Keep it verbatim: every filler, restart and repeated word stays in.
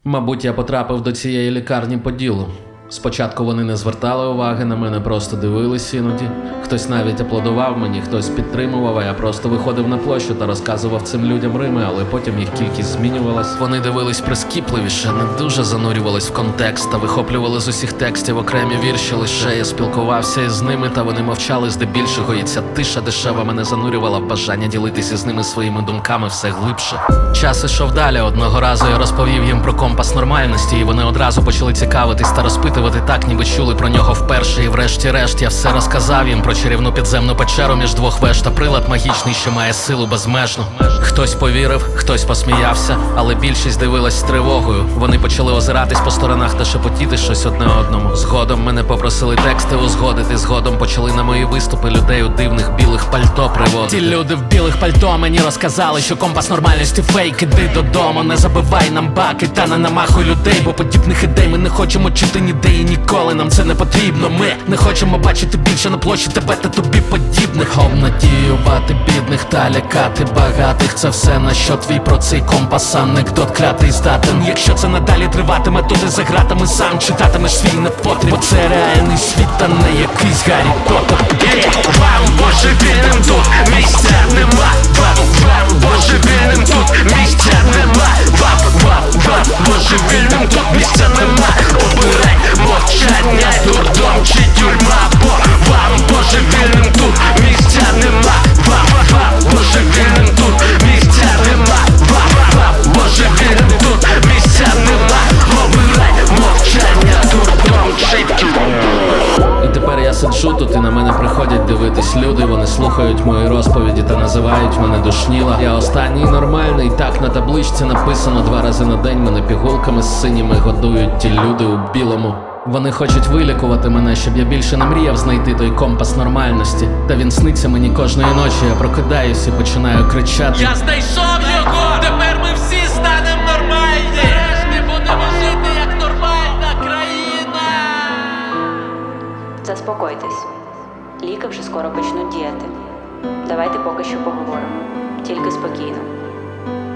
Мабуть, я потрапив до цієї лікарні по ділу. Спочатку вони не звертали уваги на мене, просто дивились іноді. Хтось навіть аплодував мені, хтось підтримував, а я просто виходив на площу та розказував цим людям Рими, але потім їх кількість змінювалась. Вони дивились прискіпливіше, не дуже занурювались в контекст та вихоплювали з усіх текстів окремі вірші. Лише я спілкувався із ними, та вони мовчали здебільшого, і ця тиша дешева мене занурювала в бажання ділитися з ними своїми думками все глибше. Час ішов далі. Одного разу я розповів їм про компас нормальності, і вони одразу почали цікавитись та розпитувати так, ніби чули про нього вперше. І врешті-решт я все розказав їм про чарівну підземну печеру між двох веж та прилад магічний, що має силу безмежну. Хтось повірив, хтось посміявся, але більшість дивилась з тривогою. Вони почали озиратись по сторонах та шепотіти щось одне одному. Згодом мене попросили тексти узгодити. Згодом почали на мої виступи людей у дивних білих пальто приводити. Ті люди в білих пальто мені розказали, що компас нормальності фейк. Іди додому, не забивай нам баки та не намахуй людей, бо подібних ідей ми не хочемо чути ніде і ніколи. Нам це не потрібно. Ми не хочемо бачити більше на площі тебе та тобі подібних. Обнадіювати бідних та лякати багатих — це все, на що твій про цей компас анекдот кратий здатен. Якщо це надалі триватиме, то ти за гратами сам читатимеш свій непотріб, бо це реальний світ, а не якийсь Гаррі Поттер. Вам божевільним тут місця нема. Вам, вам божевільним тут місця нема. Вам, вам, вам божевільним тут місця нема. Обирай мовчання, дурдом чи тюрма, бо вам божевільним тут місця нема. Вам, вам божевільним тут місця нема. Вам, вам божевільним тут місця нема. Обирай мовчання, дурдом чи тюрма. І тепер я сиджу тут, і на мене приходять дивитись люди. Вони слухають мої розповіді та називають мене душніла. Я останній нормальний, так на табличці написано. Два рази на день мене пігулками з синіми годують ті люди у білому. Вони хочуть вилікувати мене, щоб я більше не мріяв знайти той компас нормальності. Та він сниться мені кожної ночі. Я прокидаюсь і починаю кричати: я знайшов його! Тепер ми всі станемо нормальні! Решті будемо жити як нормальна країна! Заспокойтесь. Ліки вже скоро почнуть діяти. Давайте поки що поговоримо. Тільки спокійно.